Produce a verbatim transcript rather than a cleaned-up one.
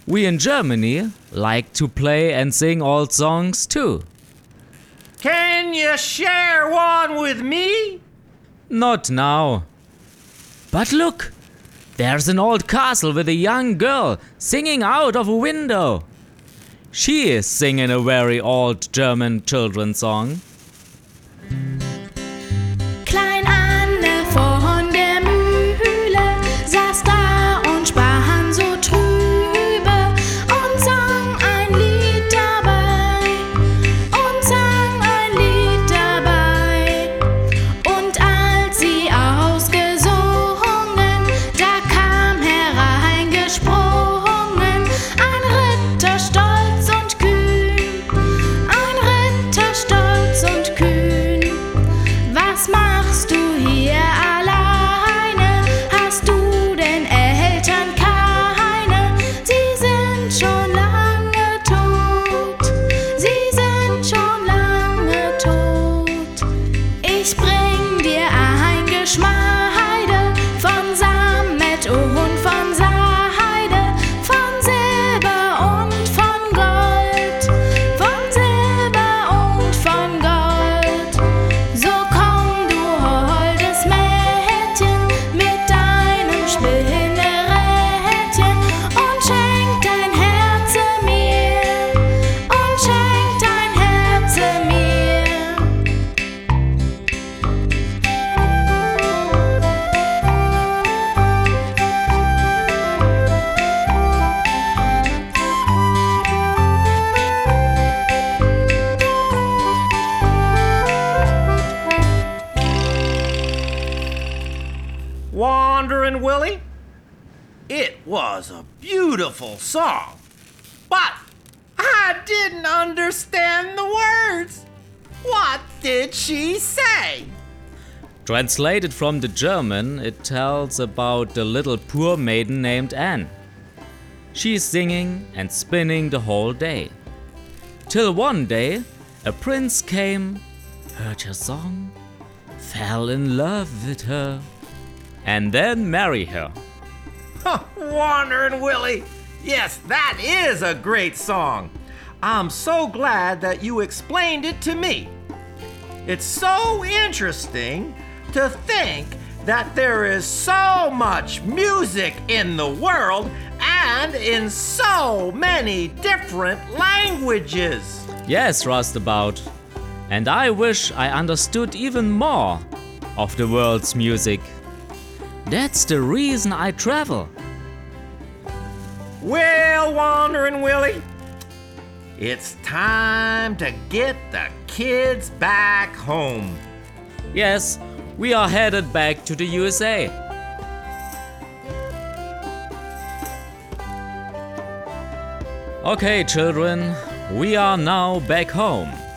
We in Germany like to play and sing old songs too. Can you share one with me? Not now. But look, there's an old castle with a young girl singing out of a window. She is singing a very old German children's song. Klein Anne von der Mühle saß da und spann so trübe und sang ein Lied dabei und sang ein Lied dabei. Und als sie ausgesungen, da kam hereingesprungen ein Ritter stolz und kühn, ein Ritter stolz und kühn. Was machst du hier alleine? Hast du denn Eltern keine? Sie sind schon lange tot. Sie sind schon lange tot. Ich bring dir ein Geschmeide von Sammet und von Seide, von Silber und von Gold, von Silber und von Gold. So komm, du holdes Mädchen, mit deinem Spinnerädchen und schenk dein Herze mir, und schenk dein Herze mir. Wandering Willie? It was a beautiful song, but I didn't understand the words. What did she say? Translated from the German, it tells about a little poor maiden named Anne. She's singing and spinning the whole day. Till one day, a prince came, heard her song, fell in love with her, and then married her. Huh, Wandering Willie. Yes, that is a great song. I'm so glad that you explained it to me. It's so interesting to think that there is so much music in the world and in so many different languages. Yes, Rustabout. And I wish I understood even more of the world's music. That's the reason I travel. Well, Wandering Willie, it's time to get the kids back home. Yes, we are headed back to the U S A. Okay, children, we are now back home.